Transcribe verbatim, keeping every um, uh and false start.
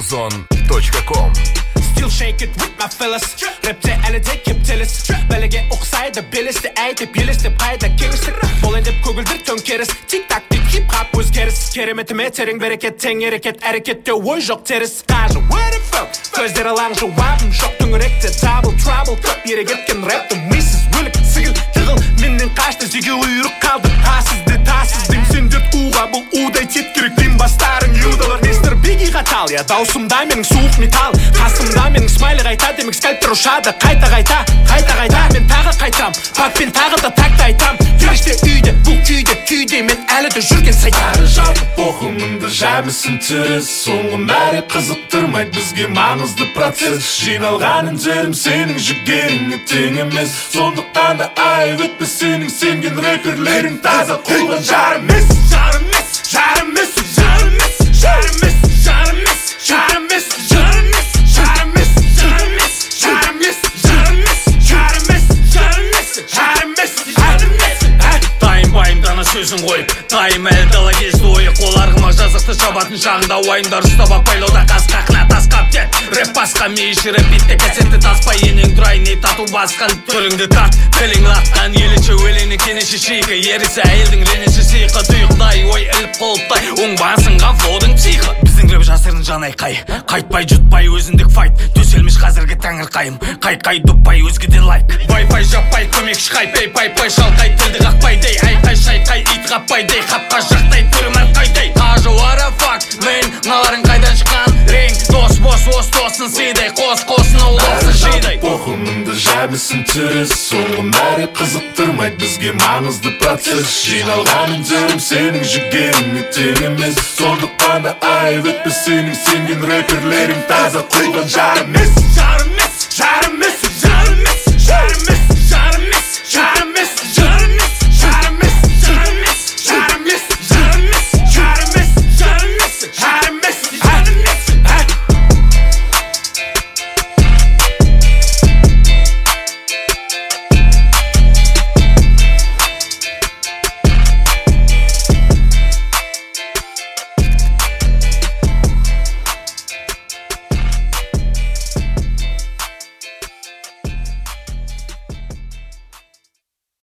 Ozon точка ком. Still shake it with my fellas. Rapte әлі де кептеліс. Бәлеге ұқсайды белесті әйтіп елесті пайда кеңістік. Бол әндеп көгілдір төңкеріс. Тик-так деп хип-хап өзгеріс. Кереметіме терең берекет тең ерекет әрекетте ой жоқ теріс. Қажы what it felt. Көздер алаң жауабым жоқ төңіректе double trouble. Көп ерекеткен рэпті мисіз өлік сігіл тығыл. Менен қашты зеге ұйырық қалды. Тасызды тасыз дем сендер уға бұл удай теткерек дем бастарың юдалар. Мистер Бигги қатал я даусымда менің суық металл. Қасымда менің смайлы қайта демек скальптер ұшады. Қайта қайта қайта қайта мен тағы қайтам. Пакпен тағы да такты айтам. Періште үйде бұл күйде күйде мен әлі де жүрген сайтары жалпы Оқымыңды жаймысын теріс соңғы мәре қызықтырмайды бізге маңызды процесс. Жиналған үндерім сенің жүгеріңе тең емес. Сондықтан да айып өтпе сенің сенген рэперлерің таза қойған жарым емес. Жарым емес, жарым емес, жарым емес, жарым емес, жарым емес, жарым емес, жарым емес, жарым емес, жарым емес, жарым емес, жарым емес, жарым емес, жарым емес, жарым емес, жарым емес. Дайым байымдана сөзін қойып дайым әлі дала кезді ойы қол арғыма жазықты шабатын шағында уайымдар ұстап апайлауда қасқа қына тасқап дед рэп басқа мейші рэп битте кәсетті таспай енең тұрай не тату басқан түріңді тат тілің латқан елінше өлеңі кенеші шейкі ерісі әйелдің ренеші сиқы тұйықтай ой іліп қолыптай оңбасынған флоудың психы біздің рэп жасырын жан айқай қайтпай жұтпай өзіндік файт төселміш қазіргі тәңір қайым қайқай дұппай өзгеден лайк вай-фай жаппай көмекші қай пей пай-пай шалқай тілді қақпай дей айқай шайқай ит қаппай дей қапқа жақтай түрім әрқайдай қажы what a fuck мен мыналарың қайдан шыққан рең дос бос ос тосын сидай қос қосын ұлықсын жидай Оқымыңды жаймысын теріс соңғы мәре қызықтырмайды бізге маңызды процесс. Жиналған үндерім сенің жүгеріңе тең емес. Сондықтан да айып өтпе сенің сенген рэперлерің таза қойған жарым емес. Жарым